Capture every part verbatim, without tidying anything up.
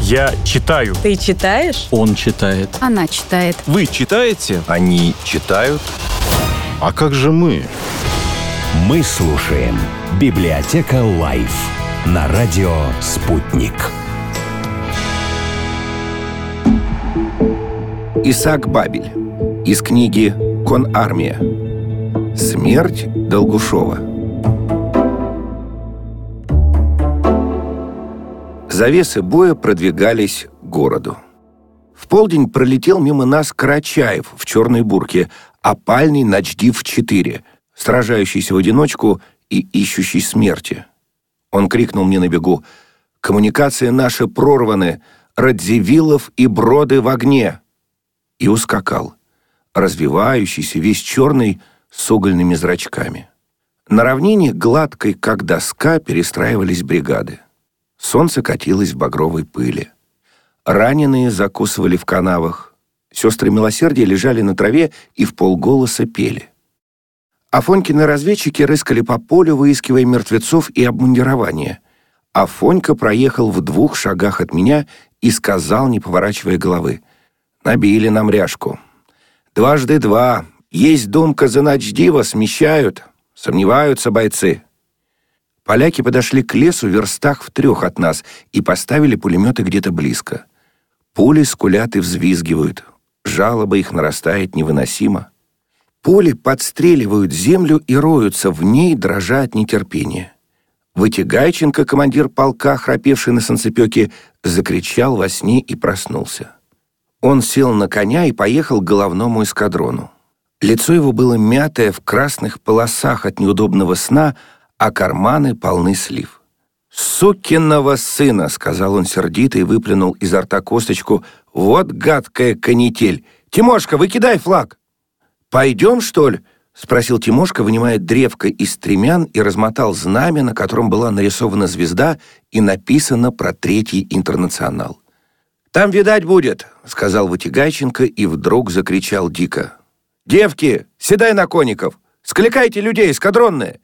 Я читаю. Ты читаешь? Он читает. Она читает. Вы читаете? Они читают. А как же мы? Мы слушаем «Библиотека Лайф» на радио «Спутник». Исаак Бабель. Из книги «Конармия». Смерть Долгушова. Завесы боя продвигались к городу. В полдень пролетел мимо нас Карачаев в черной бурке, опальный Начдив-четыре, сражающийся в одиночку и ищущий смерти. Он крикнул мне на бегу: «Коммуникации наши прорваны, Радзивиллов и Броды в огне!» И ускакал, развивающийся, весь черный, с угольными зрачками. На равнине, гладкой, как доска, перестраивались бригады. Солнце катилось в багровой пыли. Раненые закусывали в канавах. Сестры милосердия лежали на траве и вполголоса пели. Афонькины разведчики рыскали по полю, выискивая мертвецов и обмундирование. Афонька проехал в двух шагах от меня и сказал, не поворачивая головы: «Набили нам ряжку. Дважды два. Есть думка за Начдива, смещают. Сомневаются бойцы». Поляки подошли к лесу в верстах в трех от нас и поставили пулеметы где-то близко. Пули скулят и взвизгивают. Жалоба их нарастает невыносимо. Пули подстреливают землю и роются в ней, дрожа от нетерпения. Вытягайченко, командир полка, храпевший на санцепёке, закричал во сне и проснулся. Он сел на коня и поехал к головному эскадрону. Лицо его было мятое в красных полосах от неудобного сна, а карманы полны слив. «Сукиного сына!» — сказал он сердито и выплюнул изо рта косточку. «Вот гадкая канитель! Тимошка, выкидай флаг!» «Пойдем, что ли?» — спросил Тимошка, вынимая древко из стремян, и размотал знамя, на котором была нарисована звезда и написано про Третий интернационал. «Там видать будет», — сказал Вытягайченко и вдруг закричал дико: «Девки, седай на конников! Скликайте людей, эскадронные!»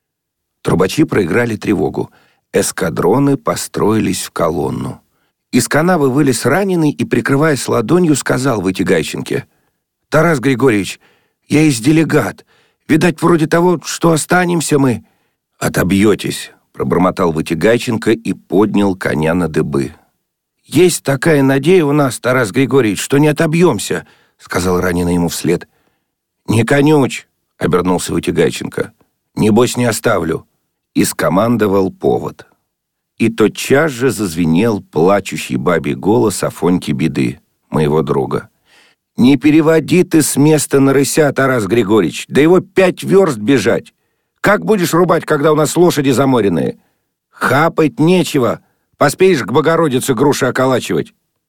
Трубачи проиграли тревогу. Эскадроны построились в колонну. Из канавы вылез раненый и, прикрываясь ладонью, сказал Вытягайченке: «Тарас Григорьевич, я из делегат. Видать, вроде того, что останемся мы». «Отобьетесь», — пробормотал Вытягайченко и поднял коня на дыбы. «Есть такая надея у нас, Тарас Григорьевич, что не отобьемся», — сказал раненый ему вслед. «Не конючь», — обернулся Вытягайченко. «Небось, не оставлю», — и скомандовал повод. И тотчас же зазвенел плачущий бабий голос Афоньки Беды, моего друга. «Не переводи ты с места на рыся, Тарас Григорьевич, да его пять верст бежать. Как будешь рубать, когда у нас лошади заморенные? Хапать нечего, поспеешь к Богородице груши околачивать».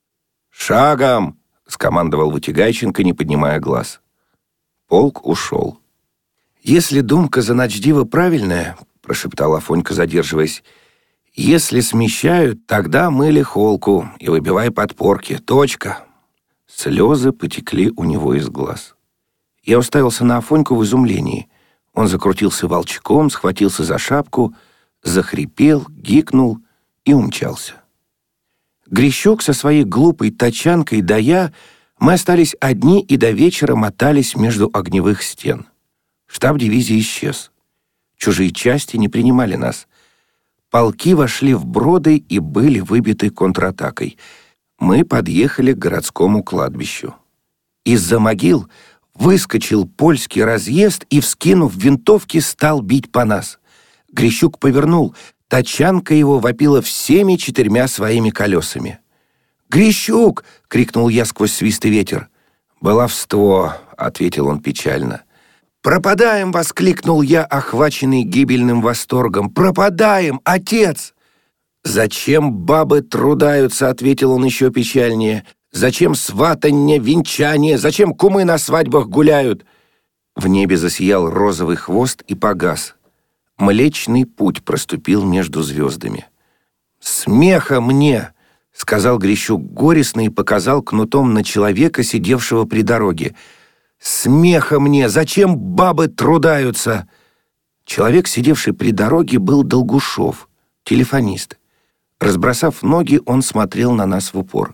«Шагом!» — скомандовал Вытягайченко, не поднимая глаз. Полк ушел. «Если думка за Начдива правильная, — прошептал Афонька, задерживаясь, — если смещают, тогда мыли холку и выбивай подпорки. Точка». Слезы потекли у него из глаз. Я уставился на Афоньку в изумлении. Он закрутился волчком, схватился за шапку, захрипел, гикнул и умчался. Грищук со своей глупой тачанкой да я, мы остались одни и до вечера мотались между огневых стен. Штаб дивизии исчез. Чужие части не принимали нас. Полки вошли в Броды и были выбиты контратакой. Мы подъехали к городскому кладбищу. Из-за могил выскочил польский разъезд и, вскинув винтовки, стал бить по нас. Грищук повернул. Тачанка его вопила всеми четырьмя своими колесами. «Грищук!» — крикнул я сквозь свист и ветер. «Баловство!» — ответил он печально. «Пропадаем!» — воскликнул я, охваченный гибельным восторгом. «Пропадаем, отец!» «Зачем бабы трудаются?» — ответил он еще печальнее. «Зачем сватанье, венчание? Зачем кумы на свадьбах гуляют?» В небе засиял розовый хвост и погас. Млечный путь проступил между звездами. «Смеха мне!» — сказал Грищук горестно и показал кнутом на человека, сидевшего при дороге. «Смеха мне! Зачем бабы трудаются?» Человек, сидевший при дороге, был Долгушов, телефонист. Разбросав ноги, он смотрел на нас в упор.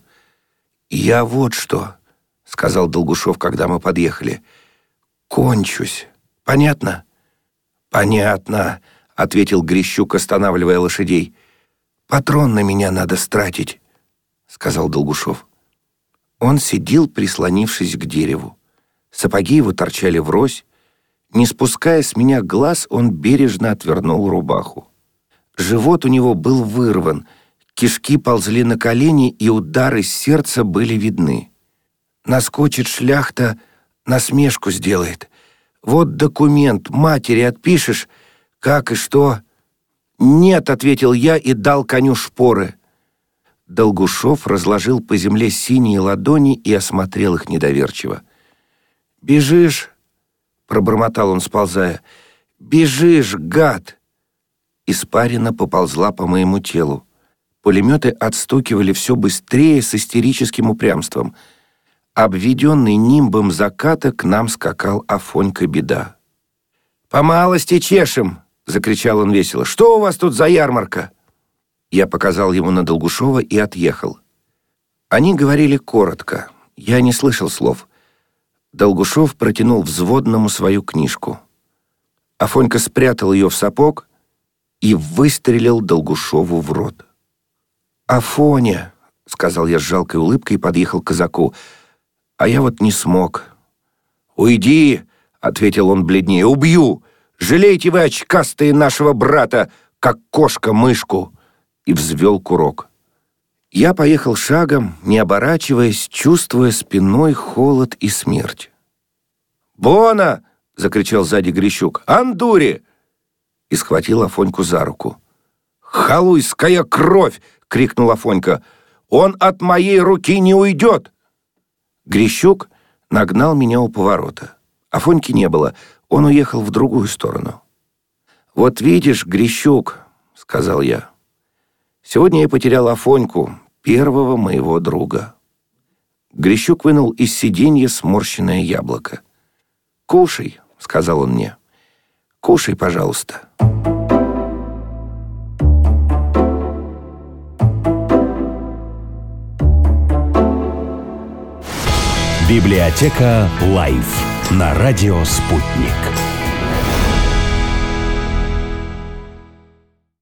«Я вот что», — сказал Долгушов, когда мы подъехали. «Кончусь. Понятно?» «Понятно», — ответил Грищук, останавливая лошадей. «Патрон на меня надо стратить», — сказал Долгушов. Он сидел, прислонившись к дереву. Сапоги его торчали врозь. Не спуская с меня глаз, он бережно отвернул рубаху. Живот у него был вырван, кишки ползли на колени, и удары сердца были видны. Наскочит шляхта, насмешку сделает. Вот документ, матери отпишешь, как и что. «Нет», — ответил я и дал коню шпоры. Долгушов разложил по земле синие ладони и осмотрел их недоверчиво. «Бежишь?» — пробормотал он, сползая. «Бежишь, гад!» Испарина поползла по моему телу. Пулеметы отстукивали все быстрее с истерическим упрямством. Обведенный нимбом заката к нам скакал Афонька Беда. «По малости чешем!» — закричал он весело. «Что у вас тут за ярмарка?» Я показал ему на Долгушова и отъехал. Они говорили коротко. Я не слышал слов. Долгушов протянул взводному свою книжку. Афонька спрятал ее в сапог и выстрелил Долгушову в рот. «Афоня», — сказал я с жалкой улыбкой и подъехал к казаку. «А я вот не смог». «Уйди», — ответил он бледнее, — «убью! Жалейте вы, очкастые, нашего брата, как кошка мышку!» И взвел курок. Я поехал шагом, не оборачиваясь, чувствуя спиной холод и смерть. «Бона!» — закричал сзади Грищук. «Андури!» И схватил Афоньку за руку. «Халуйская кровь!» — крикнул Афонька. «Он от моей руки не уйдет!» Грищук нагнал меня у поворота. Афоньки не было, он уехал в другую сторону. «Вот видишь, Грищук», — сказал я, — «сегодня я потерял Афоньку, первого моего друга». Грищук вынул из сиденья сморщенное яблоко. «Кушай», — сказал он мне, — «кушай, пожалуйста». Библиотека Лайф на радио «Спутник».